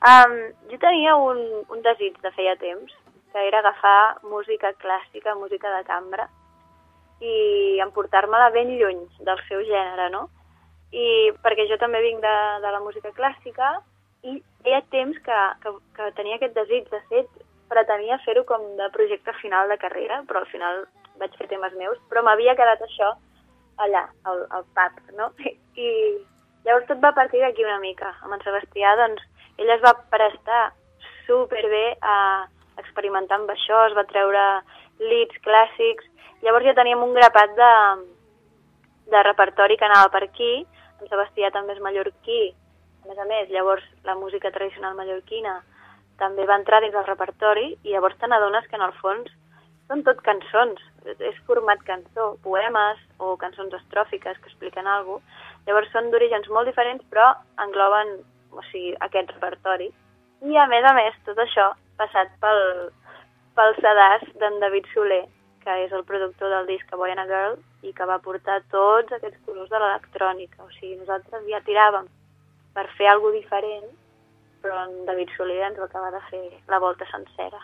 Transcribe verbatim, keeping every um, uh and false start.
Um, jo tenia un, un desig de feia temps, que era agafar música clàssica, música de cambra, i emportar-me-la ben lluny del seu gènere, no? I perquè jo també vinc de, de la música clàssica i feia temps que, que, que tenia aquest desig. De fet, pretenia fer-ho com de projecte final de carrera, però al final vaig fer temes meus, però m'havia quedat això allà, al, al pub, no? I llavors tot va partir d'aquí una mica. Amb en Sebastià, doncs, ell es va prestar superbé a experimentar amb això, es va treure leads clàssics. Llavors ja teníem un grapat de, de repertori que anava per aquí. En Sebastià també és mallorquí, a més a més, llavors la música tradicional mallorquina també va entrar dins el repertori i llavors te n'adones que en el fons són tot cançons, és format cançó, poemes o cançons estròfiques que expliquen alguna cosa. Llavors són d'orígens molt diferents però engloben, o sigui, aquest repertori. I a més a més tot això passat pel, pel sedàs d'en David Soler, que és el productor del disc A Boy and a Girl i que va portar tots aquests colors de l'electrònica. O sigui, nosaltres ja tiràvem per fer alguna diferent, però en David Soler ens va acabar de fer la volta sencera.